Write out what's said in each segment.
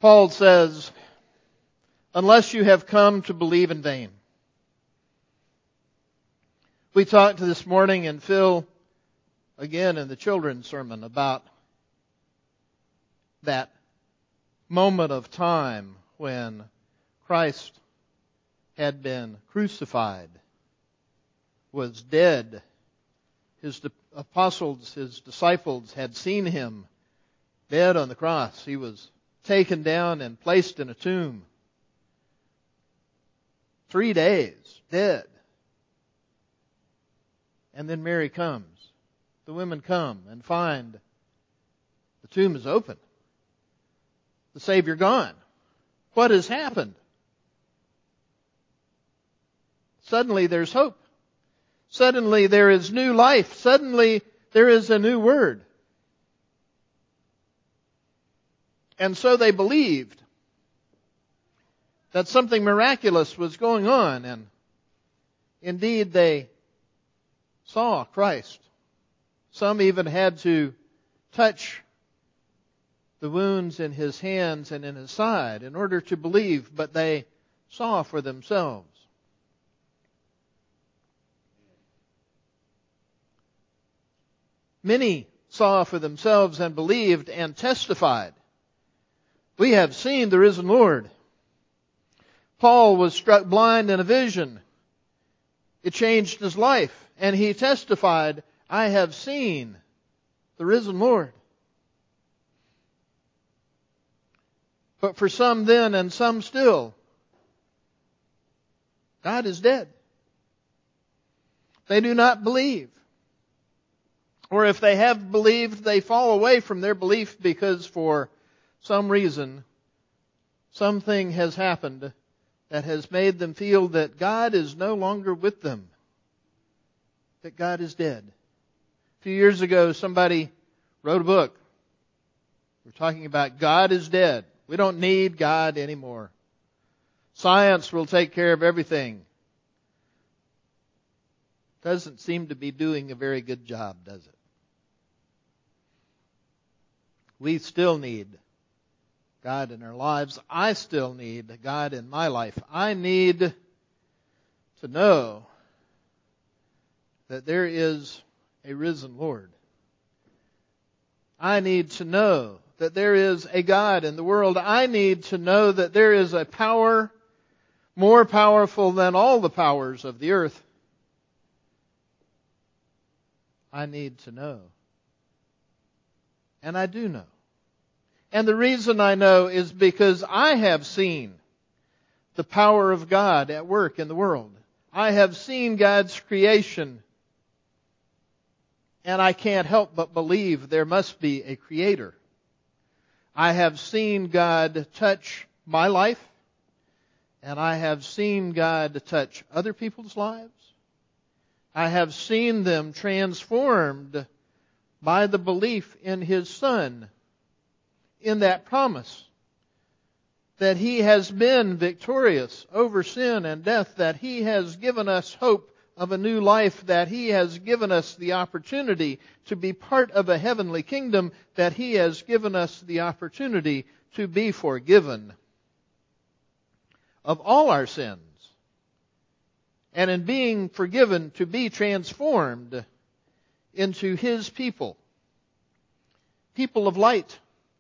Paul says, unless you have come to believe in vain. We talked this morning, and Phil, again in the children's sermon, about that moment of time when Christ had been crucified, was dead. His apostles, his disciples had seen him dead on the cross. He was taken down and placed in a tomb. 3 days, dead. And then Mary comes. The women come and find the tomb is open. The Savior gone. What has happened? Suddenly there's hope. Suddenly there is new life. Suddenly there is a new word. And so they believed that something miraculous was going on, and indeed they saw Christ. Some even had to touch the wounds in his hands and in his side in order to believe, but they saw for themselves. Many saw for themselves and believed and testified. We have seen the risen Lord. Paul was struck blind in a vision. It changed his life, and he testified, I have seen the risen Lord. But for some then and some still, God is dead. They do not believe. Or if they have believed, they fall away from their belief because for some reason, something has happened that has made them feel that God is no longer with them. That God is dead. A few years ago, somebody wrote a book. We're talking about God is dead. We don't need God anymore. Science will take care of everything. Doesn't seem to be doing a very good job, does it? We still need God in our lives. I still need God in my life. I need to know that there is a risen Lord. I need to know that there is a God in the world. I need to know that there is a power more powerful than all the powers of the earth. I need to know. And I do know. And the reason I know is because I have seen the power of God at work in the world. I have seen God's creation. And I can't help but believe there must be a Creator. I have seen God touch my life. And I have seen God touch other people's lives. I have seen them transformed by the belief in His Son, in that promise that He has been victorious over sin and death, that He has given us hope of a new life, that He has given us the opportunity to be part of a heavenly kingdom, that He has given us the opportunity to be forgiven of all our sins. And in being forgiven, to be transformed into His people. People of light.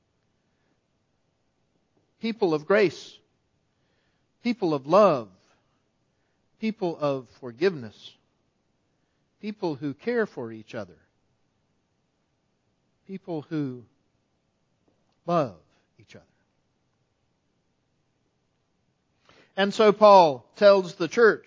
People of grace. People of love. People of forgiveness. People who care for each other. People who love each other. And so Paul tells the church,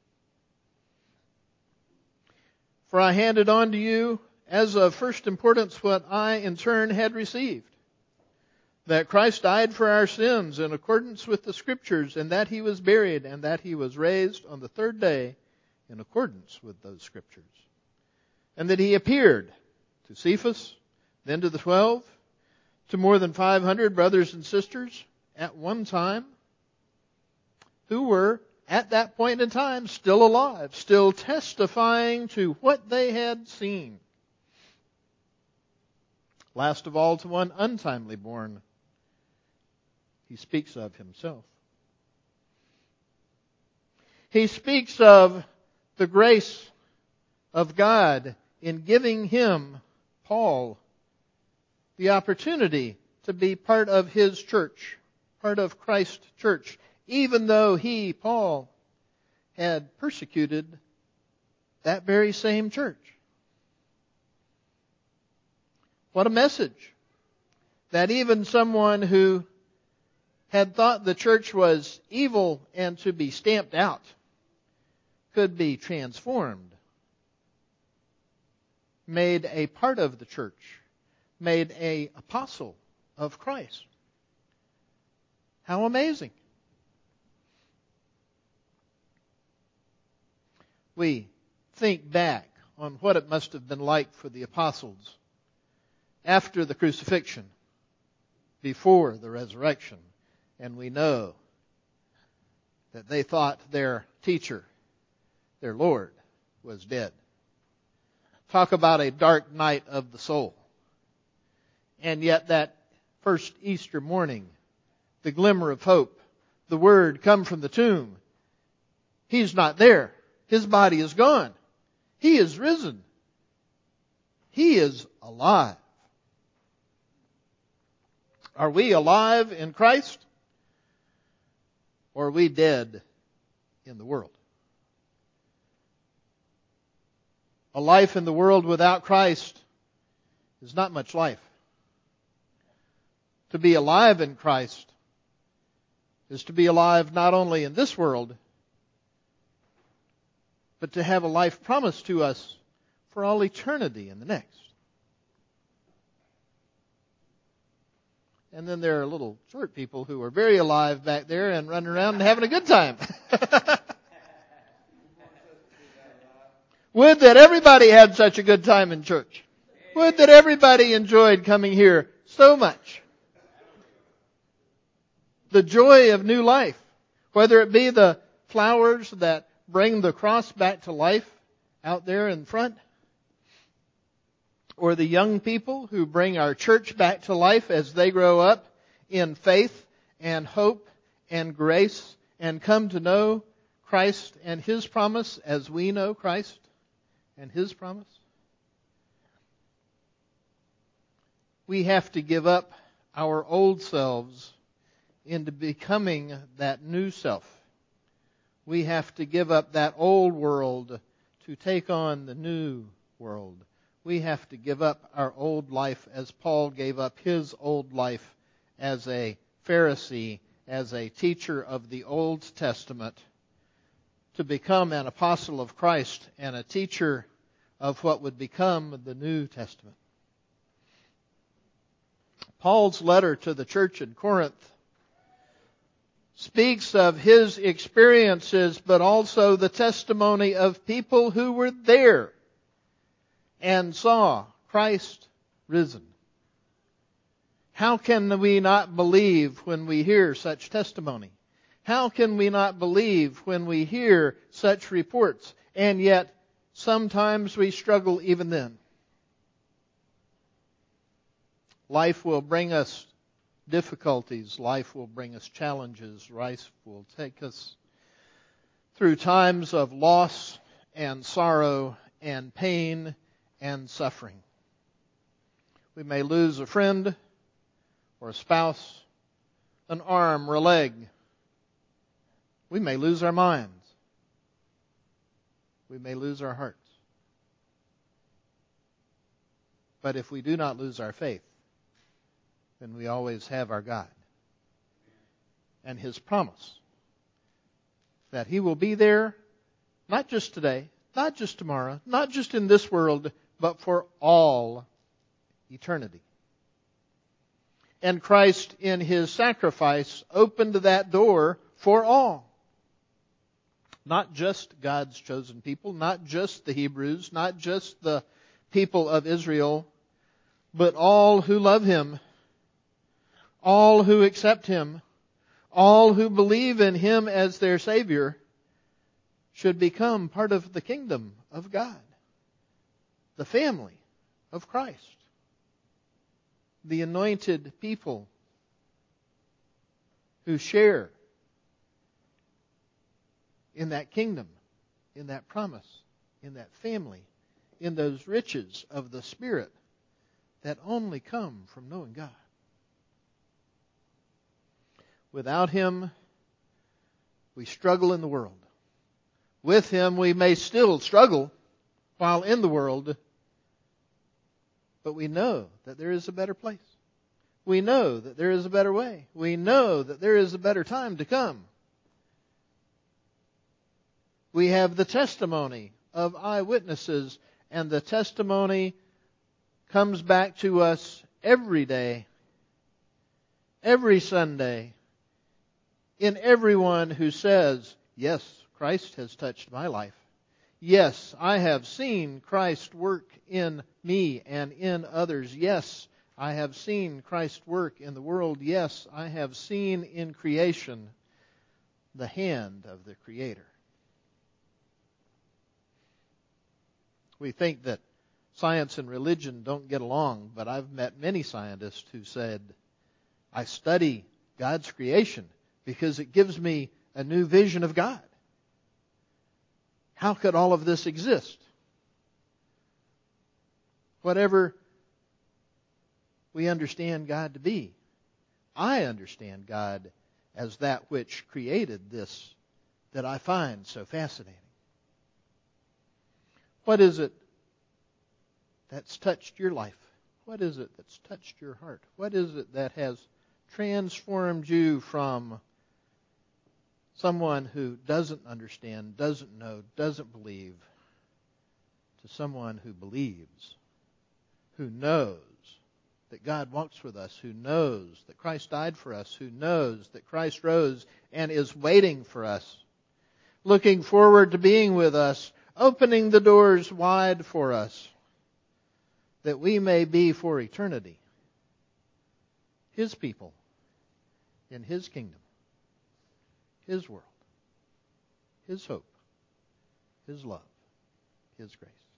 for I handed on to you as of first importance what I in turn had received. That Christ died for our sins in accordance with the Scriptures, and that He was buried, and that He was raised on the third day in accordance with those Scriptures. And that He appeared to Cephas, then to the 12, to more than 500 brothers and sisters at one time, who were at that point in time still alive, still testifying to what they had seen. Last of all, to one untimely born, he speaks of himself. He speaks of the grace of God in giving him, Paul, the opportunity to be part of his church, part of Christ's church, even though he, Paul, had persecuted that very same church. What a message! That even someone who had thought the church was evil and to be stamped out could be transformed, made a part of the church, made an apostle of Christ. How amazing! We think back on what it must have been like for the apostles after the crucifixion, before the resurrection, and we know that they thought their teacher, their Lord, was dead. Talk about a dark night of the soul. And yet that first Easter morning, the glimmer of hope, the word come from the tomb. He's not there. His body is gone. He is risen. He is alive. Are we alive in Christ? Or are we dead in the world? A life in the world without Christ is not much life. To be alive in Christ is to be alive not only in this world, but to have a life promised to us for all eternity in the next. And then there are little short people who are very alive back there and running around and having a good time. Would that everybody had such a good time in church. Would that everybody enjoyed coming here so much. The joy of new life, whether it be the flowers that bring the cross back to life out there in front, or the young people who bring our church back to life as they grow up in faith and hope and grace and come to know Christ and His promise as we know Christ and His promise. We have to give up our old selves into becoming that new self. We have to give up that old world to take on the new world. We have to give up our old life as Paul gave up his old life as a Pharisee, as a teacher of the Old Testament, to become an apostle of Christ and a teacher of what would become the New Testament. Paul's letter to the church in Corinth speaks of his experiences, but also the testimony of people who were there and saw Christ risen. How can we not believe when we hear such testimony? How can we not believe when we hear such reports? And yet, sometimes we struggle even then. Life will bring us difficulties. Life will bring us challenges. Life will take us through times of loss and sorrow and pain and suffering. We may lose a friend or a spouse, an arm or a leg. We may lose our minds. We may lose our hearts. But if we do not lose our faith, then we always have our God and His promise that He will be there, not just today, not just tomorrow, not just in this world, but for all eternity. And Christ in His sacrifice opened that door for all. Not just God's chosen people, not just the Hebrews, not just the people of Israel, but all who love Him, all who accept Him, all who believe in Him as their Savior should become part of the kingdom of God, the family of Christ, the anointed people, who share in that kingdom, in that promise, in that family, in those riches of the Spirit that only come from knowing God. Without Him, we struggle in the world. With Him, we may still struggle while in the world, but we know that there is a better place. We know that there is a better way. We know that there is a better time to come. We have the testimony of eyewitnesses, and the testimony comes back to us every day, every Sunday, in everyone who says, yes, Christ has touched my life. Yes, I have seen Christ work in me and in others. Yes, I have seen Christ work in the world. Yes, I have seen in creation the hand of the Creator. We think that science and religion don't get along, but I've met many scientists who said, I study God's creation because it gives me a new vision of God. How could all of this exist? Whatever we understand God to be, I understand God as that which created this that I find so fascinating. What is it that's touched your life? What is it that's touched your heart? What is it that has transformed you from someone who doesn't understand, doesn't know, doesn't believe, to someone who believes, who knows that God walks with us, who knows that Christ died for us, who knows that Christ rose and is waiting for us, looking forward to being with us, opening the doors wide for us, that we may be for eternity His people in His kingdom, His world, His hope, His love, His grace.